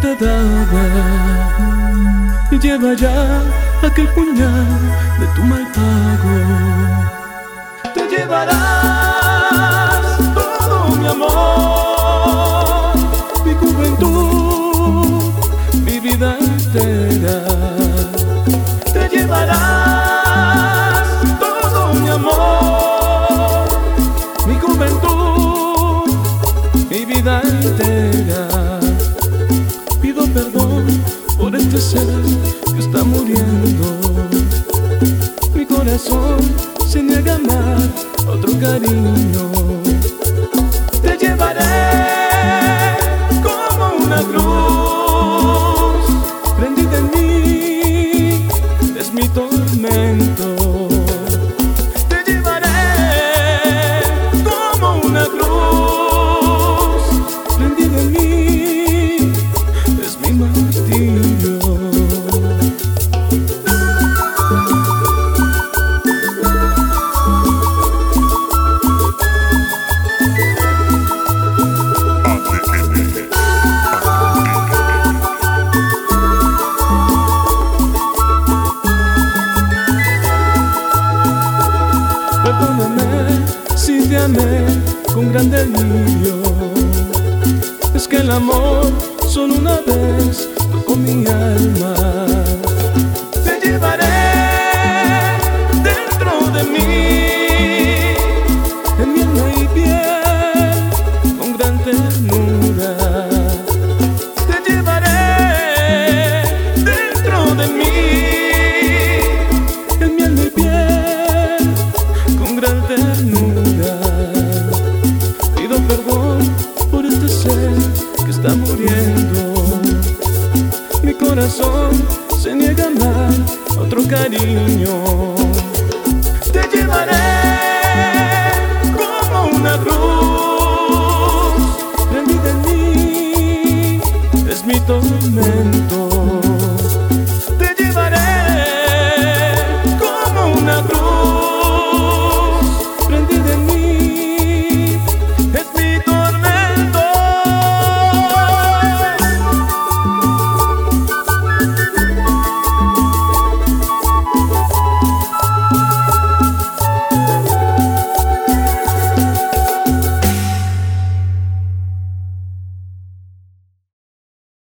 te daba, y lleva ya aquel puñal de tu mal pago. Te llevarás todo mi amor, mi juventud, mi vida entera. Te llevarás todo mi amor, mi juventud, mi vida entera. Pido perdón por este ser que está muriendo. Mi corazón se niega a amar otro cariño. Te llevaré como una cruz prendida en mí, es mi tormento. Te llevaré como una cruz prendida en mí, es mi martirio. Perdóname si te amé con gran delirio. Es que el amor solo una vez tocó mi alma. Te llevaré dentro de mí, en mi alma y piel, con gran ternura. Te llevaré dentro de mí, en mi alma y piel, con gran ternura. Pido perdón por este ser que está muriendo. Mi corazón se niega a amar otro cariño. Te llevaré como una cruz prendida en mí, es mi tormento.